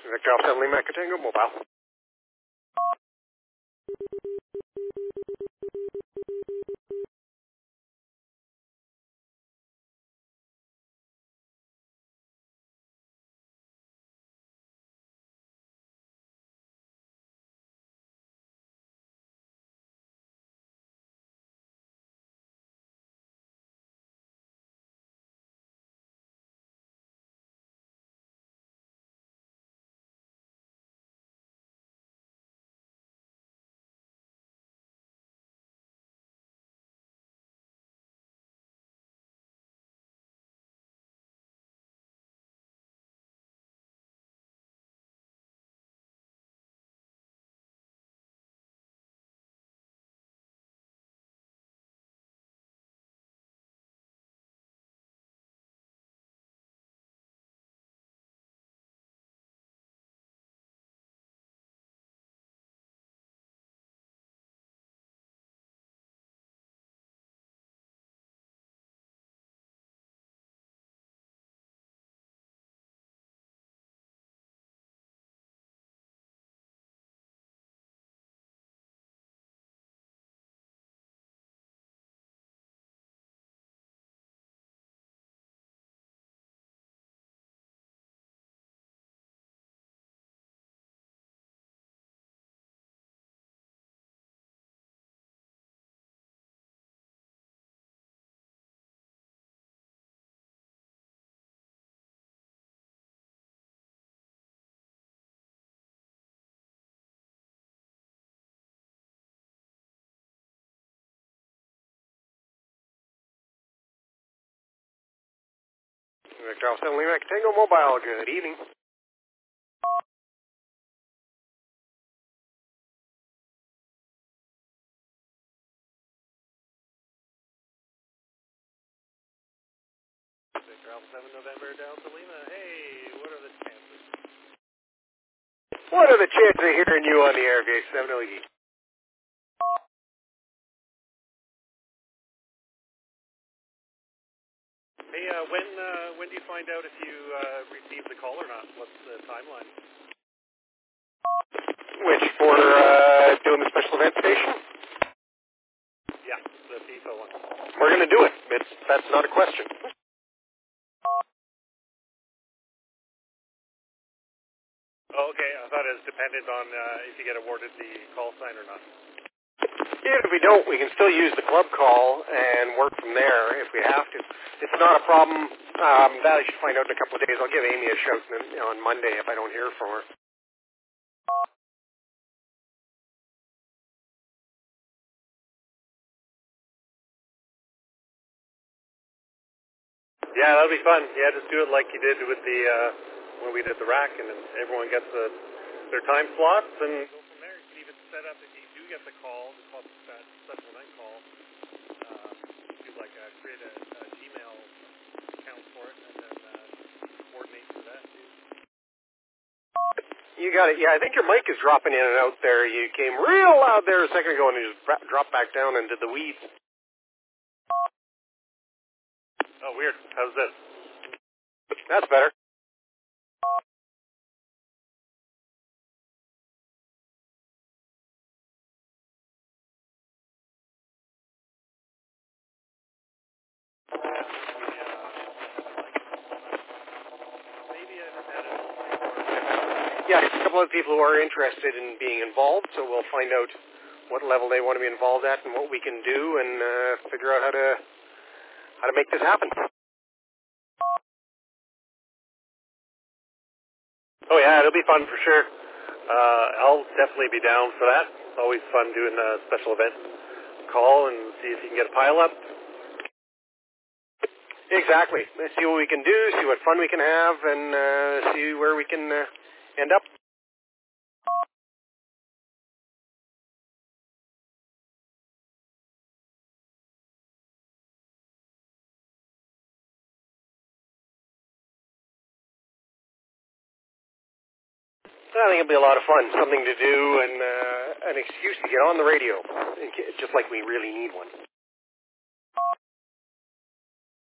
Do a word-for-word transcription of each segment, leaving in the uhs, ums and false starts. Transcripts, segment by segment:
Victor Alpha seven Lima Tango Mobile. Victor Alpha seven Lima Tango Mobile, good evening. Victor Alpha seven November Delta Lima, hey, what are the chances? What are the chances of hearing you on the air, V H seven L E? Hey, uh, when uh, when do you find out if you uh, received the call or not? What's the timeline? Which, for uh, doing the special event station? Yeah, the FIFA one. We're going to do it. It's, that's not a question. Oh, okay, I thought it was dependent on uh, if you get awarded the call sign or not. Yeah, if we don't, we can still use the club call and work from there if we have to. It's not a problem. Um, that I should find out in a couple of days. I'll give Amy a shout on Monday if I don't hear from her. Yeah, that'll be fun. Yeah, just do it like you did with the uh, when we did the rack, and then everyone gets the, their time slots, and go from there. You can even set up if you do get the call, the call that special night call. Uh, do like a, create a, a Gmail account for it, and then uh, coordinate for that too. You got it. Yeah, I think your mic is dropping in and out there. You came real loud there a second ago, and you just dropped back down into the weeds. Oh, weird. How's this? That's better. Yeah, there's a couple of people who are interested in being involved, so we'll find out what level they want to be involved at and what we can do, and uh, figure out how to how to make this happen. Oh yeah, it'll be fun for sure. Uh, I'll definitely be down for that. It's always fun doing a special event call and see if you can get a pile up. Exactly. Let's see what we can do, see what fun we can have, and uh, see where we can uh, end up. I think it'll be a lot of fun, something to do, and uh, an excuse to get on the radio, just like we really need one.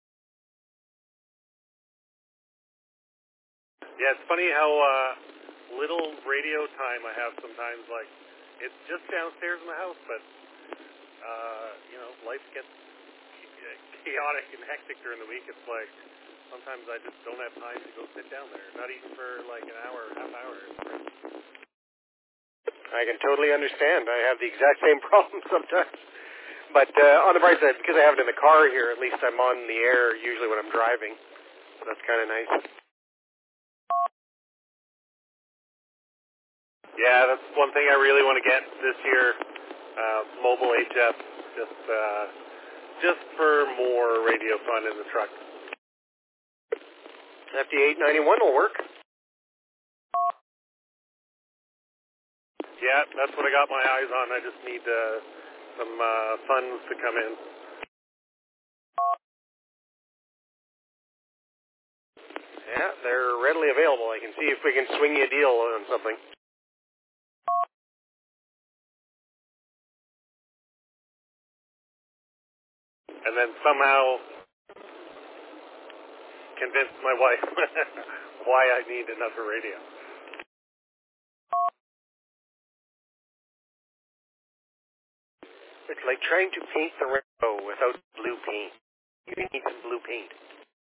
Yeah, it's funny how uh, little radio time I have sometimes, like, it's just downstairs in the house, but, uh, you know, life gets chaotic and hectic during the week. It's like, sometimes I just don't have time to go sit down there, not even for, like, an hour, half hour. I can totally understand. I have the exact same problem sometimes. But uh, on the bright side, because I have it in the car here, at least I'm on the air usually when I'm driving. So that's kind of nice. Yeah, that's one thing I really want to get this year, uh, mobile H F, just uh, just for more radio fun in the truck. F D eight ninety-one will work. Yeah, that's what I got my eyes on. I just need uh, some uh, funds to come in. Yeah, they're readily available. I can see if we can swing you a deal on something. And then somehow convince my wife why I need another radio. It's like trying to paint the rainbow without blue paint. You need some blue paint.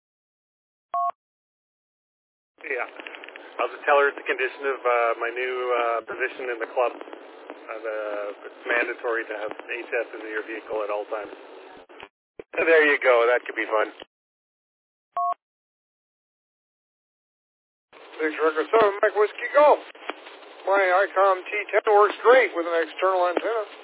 Yeah. I'll just tell her it's a condition of uh, my new uh, position in the club. Uh, the, it's mandatory to have H S in your vehicle at all times. There you go. That could be fun. six Record seven, Mike Whiskey Golf. My ICOM T ten works great with an external antenna.